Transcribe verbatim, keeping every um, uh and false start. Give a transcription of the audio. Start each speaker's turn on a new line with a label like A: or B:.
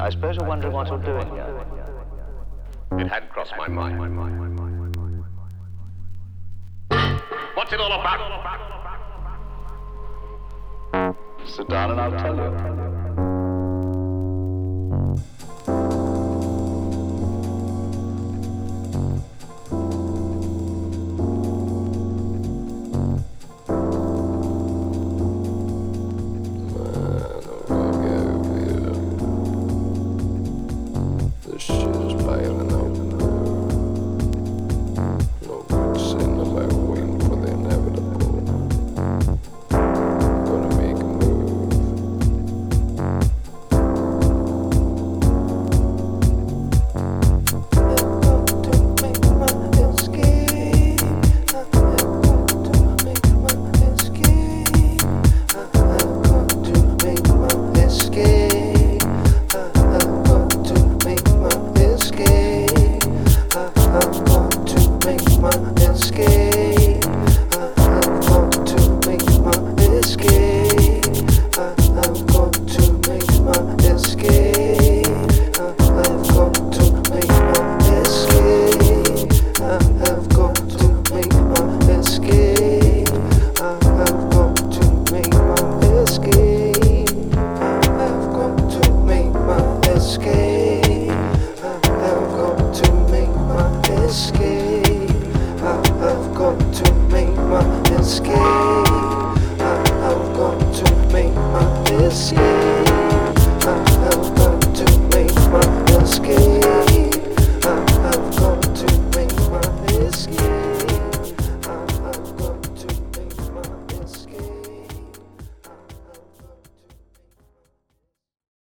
A: I suppose you're wondering what you're doing here.
B: It had crossed my mind. What's it all about?
A: Sit down and I'll tell you.
C: Escape.